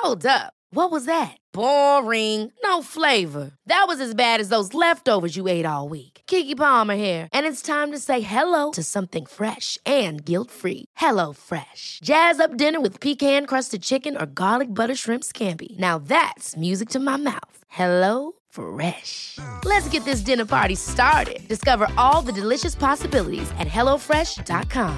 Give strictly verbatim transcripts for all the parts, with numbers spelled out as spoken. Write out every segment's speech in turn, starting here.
Hold up. What was that? Boring. No flavor. That was as bad as those leftovers you ate all week. Keke Palmer here, and it's time to say hello to something fresh and guilt-free. Hello Fresh. Jazz up dinner with pecan-crusted chicken or garlic butter shrimp scampi. Now that's music to my mouth. Hello Fresh. Let's get this dinner party started. Discover all the delicious possibilities at hello fresh dot com.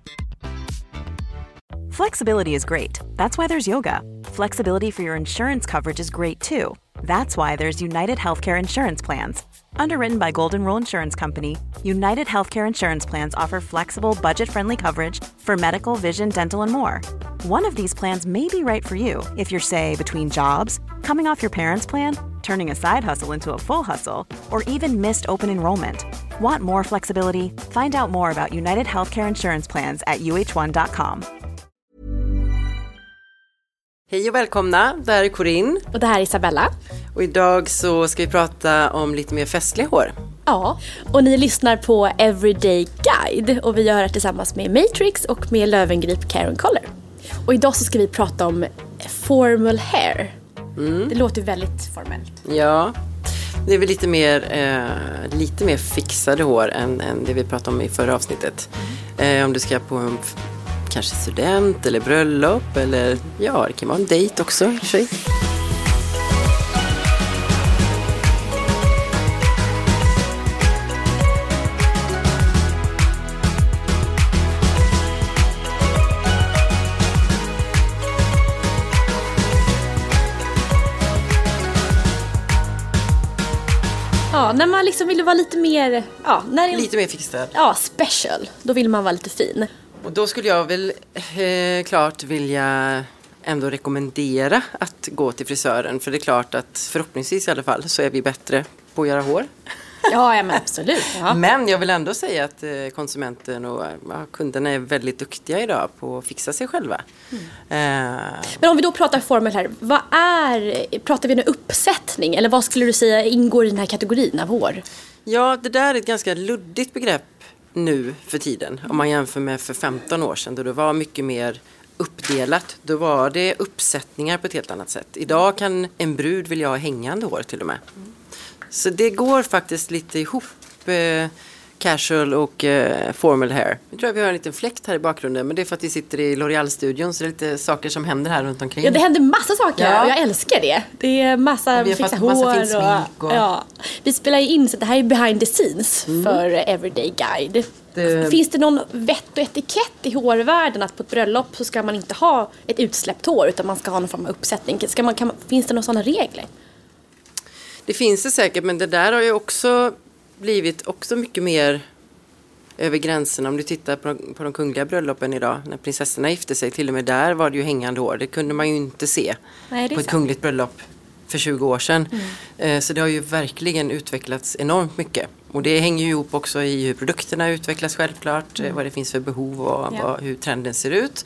Flexibility is great. That's why there's yoga. Flexibility for your insurance coverage is great too. That's why there's United Healthcare Insurance Plans. Underwritten by Golden Rule Insurance Company, United Healthcare Insurance Plans offer flexible, budget-friendly coverage for medical, vision, dental, and more. One of these plans may be right for you if you're, say, between jobs, coming off your parents' plan, turning a side hustle into a full hustle, or even missed open enrollment. Want more flexibility? Find out more about United Healthcare Insurance Plans at u h one dot com. Hej och välkomna, det här är Corinne. Och det här är Isabella. Och idag så ska vi prata om lite mer festliga hår. Ja, och ni lyssnar på Everyday Guide. Och vi gör det tillsammans med Matrix och med Löwengrip Care and Color. Och idag så ska vi prata om formal hair. Mm. Det låter väldigt formellt. Ja, det är väl lite mer, eh, lite mer fixade hår än, än det vi pratade om i förra avsnittet. Mm. Eh, om du ska på en kanske student eller bröllop eller ja, det kan vara en dejt också i och för sig. Ja, när man liksom vill vara lite mer... Ja, när det, lite mer fixad. Ja, special. Då vill man vara lite fin. Och då skulle jag väl eh, klart vilja ändå rekommendera att gå till frisören. För det är klart att förhoppningsvis i alla fall så är vi bättre på att göra hår. Ja, ja men absolut. Ja. Men jag vill ändå säga att eh, konsumenten och ja, kunderna är väldigt duktiga idag på att fixa sig själva. Mm. Eh. Men om vi då pratar formel här, vad är, pratar vi en uppsättning? Eller vad skulle du säga ingår i den här kategorin av hår? Ja, det där är ett ganska luddigt begrepp nu för tiden. Om man jämför med för femton år sedan då det var mycket mer uppdelat. Då var det uppsättningar på ett helt annat sätt. Idag kan en brud vilja ha hängande hår till och med. Mm. Så det går faktiskt lite ihop eh, casual och eh, formal hair. Jag tror att vi har en liten fläkt här i bakgrunden, men det är för att vi sitter i L'Oreal-studion så det är lite saker som händer här runt omkring. Ja, det händer massa saker ja. Och jag älskar det. Det är massa vi fixa hår hår och, och... Ja. Vi spelar ju in så det här är behind the scenes mm. för Everyday Guide. Det... Finns det någon vett och etikett i hårvärlden att på ett bröllop så ska man inte ha ett utsläppt hår utan man ska ha någon form av uppsättning? Ska man, kan, finns det några sådana regler? Det finns det säkert, men det där har ju också blivit också mycket mer över gränserna. Om du tittar på, på de kungliga bröllopen idag, när prinsessorna gifte sig, till och med där var det ju hängande hår. Det kunde man ju inte se Nej, på ett sant. kungligt bröllop för tjugo år sedan. Mm. Så det har ju verkligen utvecklats enormt mycket. Och det hänger ju ihop också i hur produkterna utvecklas självklart, mm. vad det finns för behov och ja. vad, hur trenden ser ut.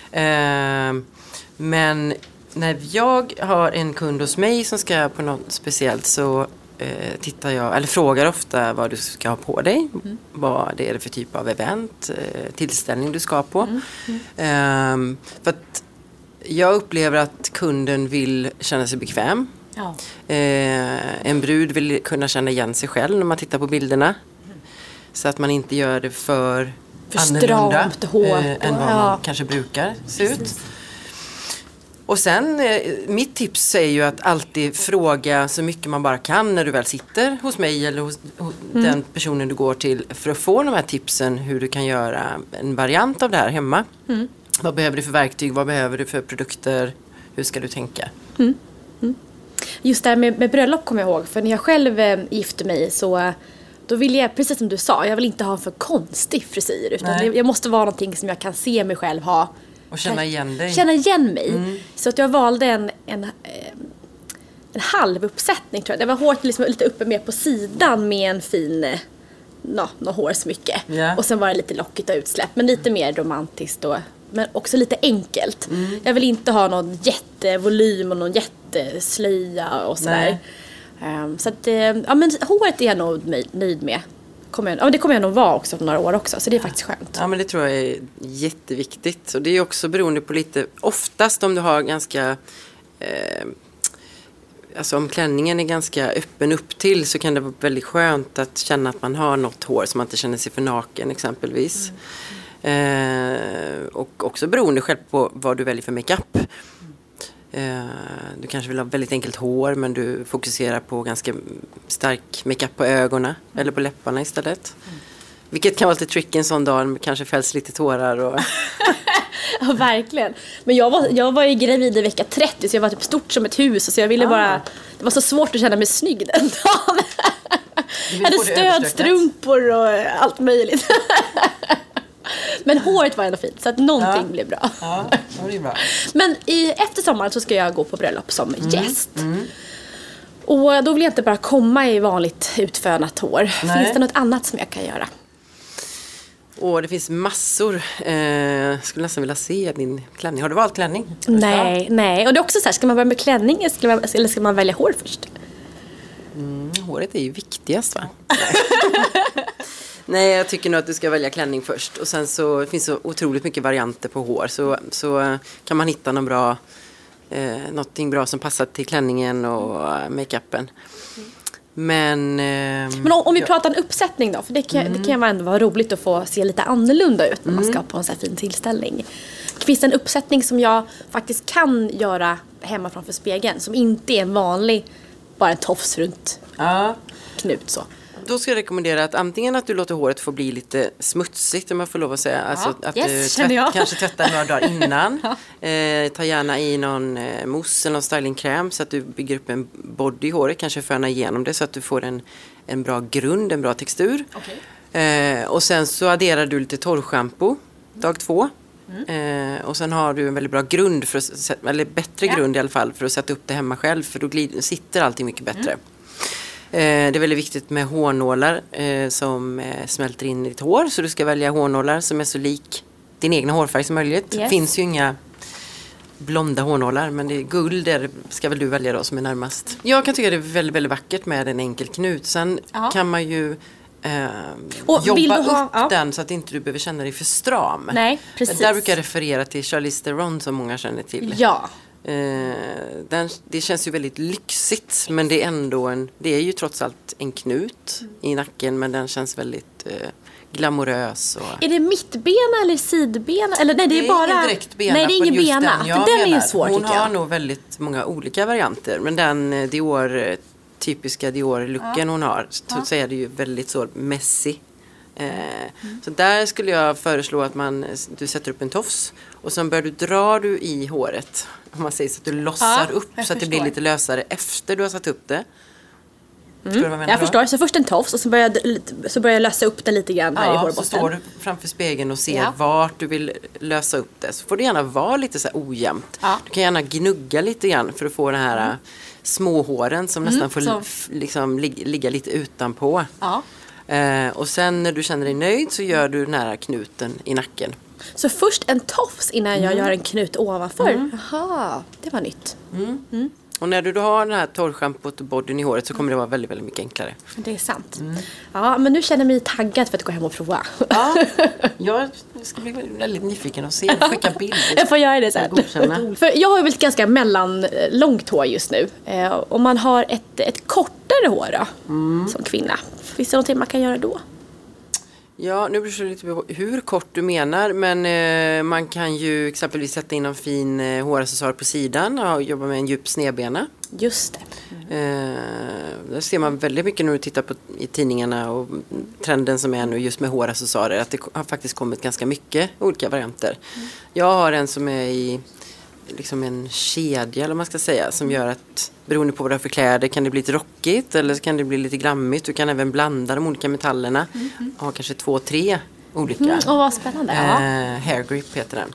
Men när jag har en kund hos mig som ska på något speciellt så eh, tittar jag, eller frågar ofta vad du ska ha på dig. Mm. Vad det är för typ av event, eh, tillställning du ska på. Mm. Mm. Eh, för att jag upplever att kunden vill känna sig bekväm. Ja. Eh, en brud vill kunna känna igen sig själv när man tittar på bilderna. Mm. Så att man inte gör det för, för annorlunda stramt, hårt, eh, än vad ja. man kanske brukar se Precis. ut. Och sen, eh, mitt tips är ju att alltid fråga så mycket man bara kan när du väl sitter hos mig eller hos, hos mm. den personen du går till för att få de här tipsen hur du kan göra en variant av det här hemma. Mm. Vad behöver du för verktyg, vad behöver du för produkter, hur ska du tänka? Mm. Mm. Just det här med, med bröllop kommer jag ihåg, för när jag själv eh, gifte mig så då vill jag, precis som du sa, jag vill inte ha en för konstig frisyr utan det, jag måste vara någonting som jag kan se mig själv ha. Och känna igen dig. Känna igen mig. Mm. Så att jag valde en, en, en halv uppsättning tror jag. Det var hårt liksom, lite uppe mer på sidan med en fin no, no, hårsmycke. Yeah. Och sen var det lite lockigt och utsläpp. Men lite mer romantiskt och, men också lite enkelt. Mm. Jag vill inte ha någon jättevolym och någon jätteslöja och sådär. Um, så att, ja men håret är jag nog nöjd med. Kommer jag, ja, det kommer jag nog vara också för några år också. Så det är faktiskt skönt. Ja, men det tror jag är jätteviktigt. Och det är också beroende på lite, oftast om du har ganska eh, alltså om klänningen är ganska öppen upp till så kan det vara väldigt skönt att känna att man har något hår så man inte känner sig för naken exempelvis. Mm. Eh, och också beroende själv på vad du väljer för makeup. Eh, du kanske vill ha väldigt enkelt hår men du fokuserar på ganska stark makeup på ögonen mm. eller på läpparna istället. Mm. Vilket kan vara lite tricky en sån dag, kanske fälls lite tårar. Och ja, verkligen. Men jag var, jag var ju gravid i vecka trettio så jag var typ stort som ett hus. Så jag ville ah. bara, det var så svårt att känna mig snygg den dagen. Jag hade stödstrumpor och allt möjligt. Men håret var ändå fint så att någonting ja. blev bra. Ja, det är bra. Men i, efter sommaren så ska jag gå på bröllop som mm. gäst. Mm. Och då vill jag inte bara komma i vanligt utfönat hår. Nej. Finns det något annat som jag kan göra? Och det finns massor. Eh, skulle nästan vilja se din klänning. Har du valt klänning? Nej, nej. Och det är också så här, ska man börja med klänning eller ska man, eller ska man välja hår först? Mm, håret är ju viktigast va? Nej, jag tycker nog att du ska välja klänning först. Och sen så finns så otroligt mycket varianter på hår. Så, så kan man hitta någon bra, eh, någonting bra som passar till klänningen och makeupen. Men, eh, Men om, om vi ja. pratar en uppsättning då, för det kan, mm. det kan ändå vara roligt att få se lite annorlunda ut när mm. man ska på en så här fin tillställning. Finns det en uppsättning som jag faktiskt kan göra hemma framför spegeln som inte är en vanlig, bara en tofs runt ja. knut så? Då ska jag rekommendera att antingen att du låter håret få bli lite smutsigt om jag får lov att säga. Ja, alltså att yes, du tvätt, kanske tvättar några dagar innan. ja. eh, ta gärna i någon eh, mousse eller någon stylingkräm så att du bygger upp en body i håret. Kanske föna igenom det så att du får en, en bra grund, en bra textur. Okay. Eh, och sen så adderar du lite torrschampo dag två. Mm. Eh, och sen har du en väldigt bra grund, för att, eller bättre ja. grund i alla fall för att sätta upp det hemma själv. För då glider, sitter allting mycket bättre. Mm. Det är väldigt viktigt med hårnålar eh, som eh, smälter in i ditt hår. Så du ska välja hårnålar som är så lik din egna hårfärg som möjligt. Det yes. finns ju inga blonda hårnålar, men det är guld där ska väl du välja då som är närmast. Jag kan tycka det är väldigt, väldigt vackert med en enkel knut. Sen Aha. kan man ju eh, jobba upp ha, ja. den så att inte du behöver känna dig för stram. Nej, precis. Där brukar jag referera till Charlize Theron som många känner till. Ja. Eh, den, det känns ju väldigt lyxigt men det är ändå en, det är ju trots allt en knut mm. i nacken men den känns väldigt eh, glamorös. Och... Är det mittbena eller sidbena? Eller nej, det är, det är bara... ingen direkt bena. Nej, det är ingen bena. Den, för den är ju svår Hon tycker jag. har nog väldigt många olika varianter men den Dior, typiska Dior-looken ja. hon har så, ja. så är det ju väldigt så messy. Eh, mm. Så där skulle jag föreslå att man, du sätter upp en tofs och sen börjar du dra du i håret om man säger så att du lossar ja, upp så förstår. Att det blir lite lösare efter du har satt upp det. Mm. Jag, jag förstår, så först en tofs och så börjar jag, så börjar jag lösa upp den lite grann här ja, i hårbotten. Så står du framför spegeln och ser ja. vart du vill lösa upp det. Så får det gärna vara lite så här ojämnt. Ja. Du kan gärna gnugga lite grann för att få den här mm. småhåren som mm, nästan får så. liksom lig- ligga lite utanpå. Ja. Eh, och sen när du känner dig nöjd så gör du den här knuten i nacken. Så först en tofs innan mm. jag gör en knut ovanför? Mm. Jaha, det var nytt. Mm. Mm. Och när du då har den här torrschampot och bodyn i håret så kommer det vara väldigt, väldigt mycket enklare. Det är sant. Mm. Ja, men nu känner jag mig taggad för att gå hem och prova. Ja, jag ska bli väldigt nyfiken och se. Skicka bilder. Jag får göra det sen. För jag har ju väl ett ganska mellanlångt hår just nu. Eh, om man har ett, ett kortare hår då, mm. som kvinna. Finns det någonting man kan göra då? Ja, nu beror det lite på hur kort du menar, men eh, man kan ju exempelvis sätta in en fin eh, håraccessoar på sidan och jobba med en djup snedbena. Just det. Mm. Eh, där ser man väldigt mycket när du tittar på i tidningarna och trenden som är nu just med håraccessoarer, att det har faktiskt kommit ganska mycket olika varianter. Mm. Jag har en som är i liksom en kedja eller vad man ska säga som gör att beroende på vad du har för kläder kan det bli lite rockigt eller kan det bli lite glammigt. Du kan även blanda de olika metallerna mm-hmm. och ha kanske två, tre olika. Mm, och vad spännande. Eh, hair grip heter den.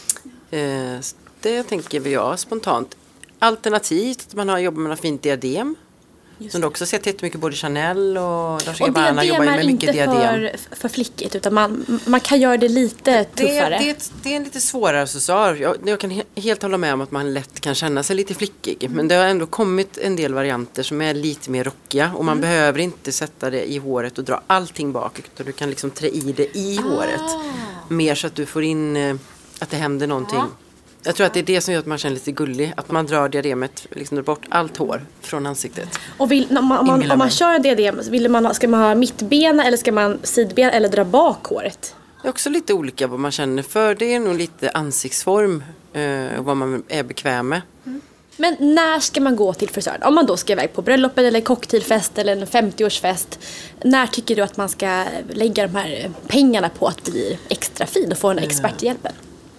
Eh, det tänker vi jag spontant. Alternativt att man har jobbat med något fint diadem. Just som du också sett jättemycket både Chanel och Dolce och Gabbana jobbar med mycket diadem. Och diadem är inte för, för flickigt utan man, man kan göra det lite tuffare. Det, det, det är en lite svårare accessoar. Jag, jag kan he, helt hålla med om att man lätt kan känna sig lite flickig. Mm. Men det har ändå kommit en del varianter som är lite mer rockiga. Och man mm. behöver inte sätta det i håret och dra allting bak. Utan du kan liksom trä i det i ah. håret. Mer så att du får in att det händer någonting. Ja. Jag tror att det är det som gör att man känner lite gullig. Att man drar diademet, liksom drar bort allt hår från ansiktet. Och vill, om, man, om, man, om man kör en diadem, vill man ha, ska man ha mittbena eller ska man sidben eller dra bak håret? Det är också lite olika vad man känner för. Det är nog lite ansiktsform eh, och vad man är bekväm med. Mm. Men när ska man gå till frisören? Om man då ska iväg på bröllopet eller cocktailfest eller en femtioårsfest. När tycker du att man ska lägga de här pengarna på att bli extra fin och få den experthjälpen?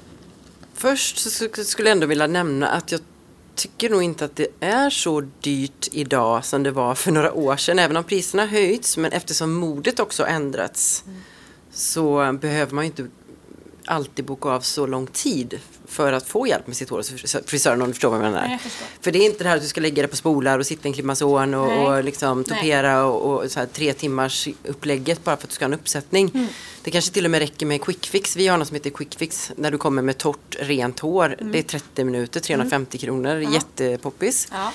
Först så skulle jag ändå vilja nämna att jag tycker nog inte att det är så dyrt idag som det var för några år sedan. Även om priserna höjts, men eftersom modet också ändrats mm. så behöver man ju inte alltid boka av så lång tid för att få hjälp med sitt hår. Frisören, om du förstår vad jag menar. Nej, jag för det är inte det här att du ska lägga det på spolar och sitta i en klippmason och, och liksom topera och, och så här tre timmars upplägget bara för att du ska ha en uppsättning. Mm. Det kanske till och med räcker med quick fix. Vi har något som heter quick fix när du kommer med torrt, rent hår. Mm. Det är trettio minuter, trehundrafemtio mm. kronor. Ja. Jättepoppis. Ja.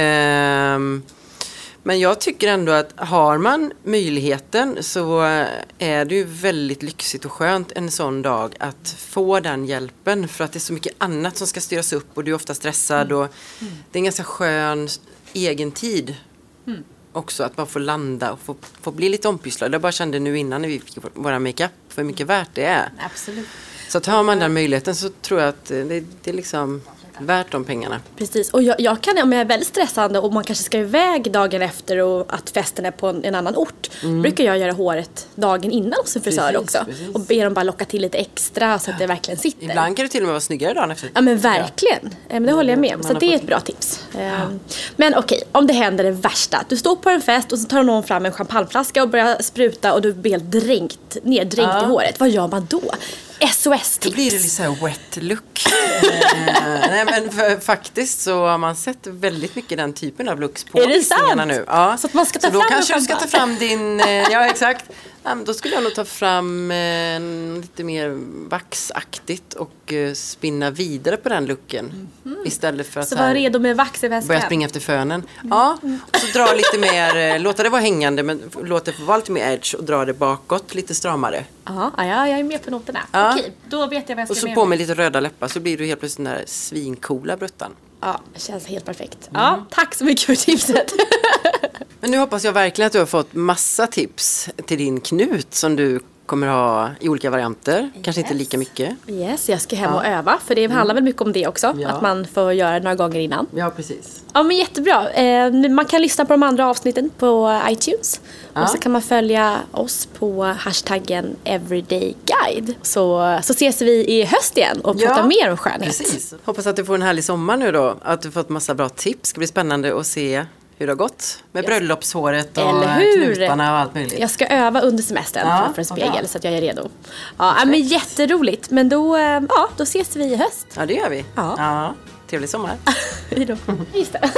Ehm, Men jag tycker ändå att har man möjligheten så är det ju väldigt lyxigt och skönt en sån dag att få den hjälpen. För att det är så mycket annat som ska styras upp och du är ofta stressad. Och mm. det är en ganska skön egen tid mm. också att man får landa och få, få bli lite ompysslad. Jag bara kände nu innan när vi fick våra makeup för hur mycket värt det är. Absolut. Så att har man den möjligheten så tror jag att det, det är liksom värt de pengarna. Precis, och jag, jag kan, om jag är väldigt stressande och man kanske ska iväg dagen efter och att festen är på en, en annan ort, mm. brukar jag göra håret dagen innan hos en frisör precis, också. Precis. Och be dem bara locka till lite extra så att det verkligen sitter. Ibland kan det till och med vara snyggare dagen efter. Ja men verkligen, ja. Men det håller jag med om. Så det är ett bra tips. Ja. Men okej, om det händer det värsta. Du står på en fest och så tar någon fram en champagneflaska och börjar spruta och du blir helt dränkt, neddränkt ja. i håret. Vad gör man då? S O S-tips. Då blir det lite så här wet look. eh, nej men för, faktiskt så har man sett väldigt mycket den typen av looks på visningarna nu. Ja. Så att man ska ta så fram då kanske du ska ta fram din, eh, ja exakt. Ja, då skulle jag nog ta fram eh, lite mer vaxaktigt och eh, spinna vidare på den looken. Mm. Istället för att så var redo med vax i väskan. Börja springa efter fönen. Mm. Ja, och så dra lite mer, eh, låta det vara hängande men låta det få vara lite mer edge och dra det bakåt lite stramare. Aha, ja, jag är med på noterna. Ja. Okej, då vet jag vad jag ska och så med på med mig. lite röda läppar så blir du helt plötsligt den där svincoola bruttan. Ja, det känns helt perfekt. Mm. Ja, tack så mycket för tipset. Men nu hoppas jag verkligen att du har fått massa tips till din knut som du kommer ha i olika varianter. Kanske yes. inte lika mycket. Yes, jag ska hem och ja. öva. För det handlar mm. väl mycket om det också. Ja. Att man får göra det några gånger innan. Ja, precis. Ja, men jättebra. Eh, man kan lyssna på de andra avsnitten på iTunes. Ja. Och så kan man följa oss på hashtaggen everydayguide. Så, så ses vi i höst igen och pratar ja. mer om skönhet. Precis. Hoppas att du får en härlig sommar nu då. Att du fått massa bra tips. Det ska bli spännande att se hur det har gått med yes. bröllopshåret och knutarna och allt möjligt. Jag ska öva under semestern ja, framför en spegel okay. så att jag är redo. Ja, men jätteroligt. Men då, ja, då ses vi i höst. Ja, det gör vi. Ja. Ja. Trevlig sommar. Hej då. Just det.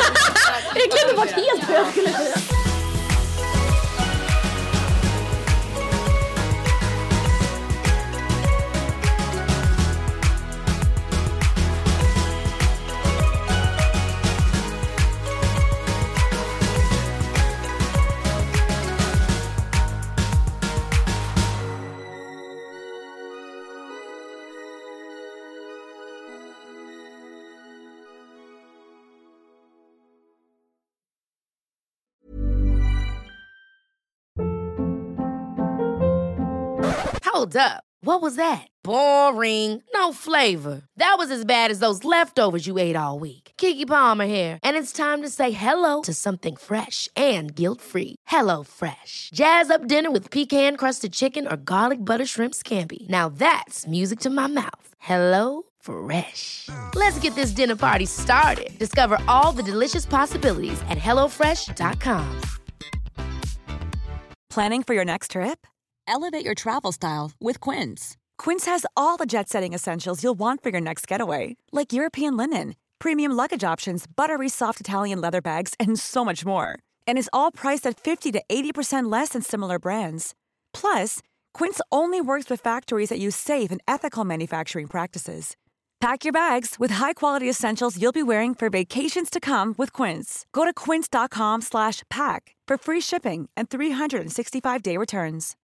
Jag glömde bort helt vad jag skulle säga. Hold up. What was that? Boring. No flavor. That was as bad as those leftovers you ate all week. Keke Palmer here, and it's time to say hello to something fresh and guilt-free. Hello Fresh. Jazz up dinner with pecan-crusted chicken or garlic butter shrimp scampi. Now that's music to my mouth. Hello Fresh. Let's get this dinner party started. Discover all the delicious possibilities at hello fresh dot com. Planning for your next trip? Elevate your travel style with Quince. Quince has all the jet-setting essentials you'll want for your next getaway, like European linen, premium luggage options, buttery soft Italian leather bags, and so much more. And is all priced at fifty to eighty percent less than similar brands. Plus, Quince only works with factories that use safe and ethical manufacturing practices. Pack your bags with high-quality essentials you'll be wearing for vacations to come with Quince. Go to quince dot com slash pack for free shipping and three sixty-five day returns.